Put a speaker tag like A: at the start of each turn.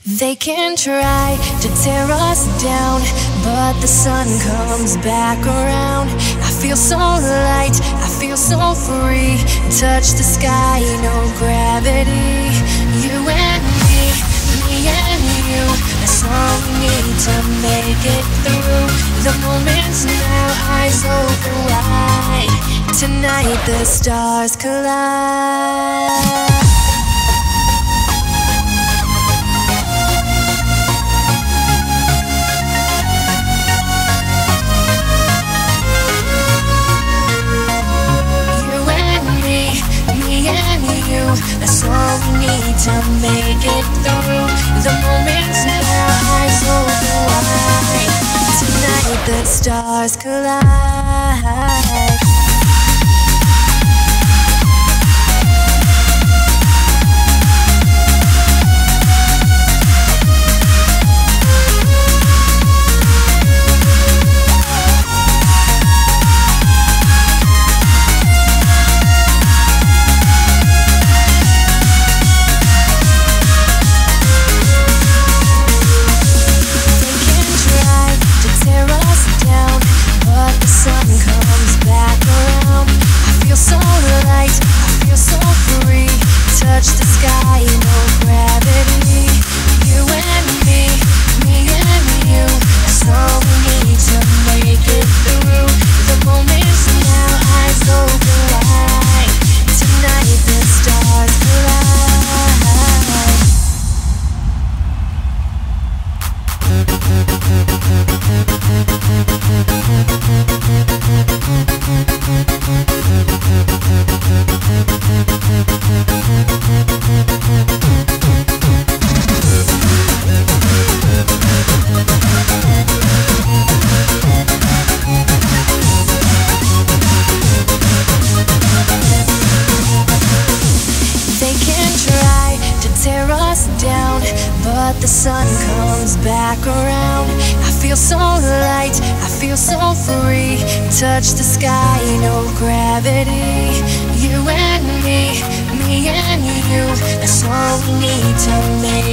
A: They can try to tear us down, but the sun comes back around. I feel so light, I feel so free. Touch the sky, no gravity. You and me and you. That's all we need to make it through. The moment's now, eyes open wide. Tonight the stars collide. That's all we need to make it through. The moment's now, eyes open wide. Tonight the stars collide. But the sun comes back around. I feel so light, I feel so free. Touch the sky, no gravity. You and me and you. That's all we need to make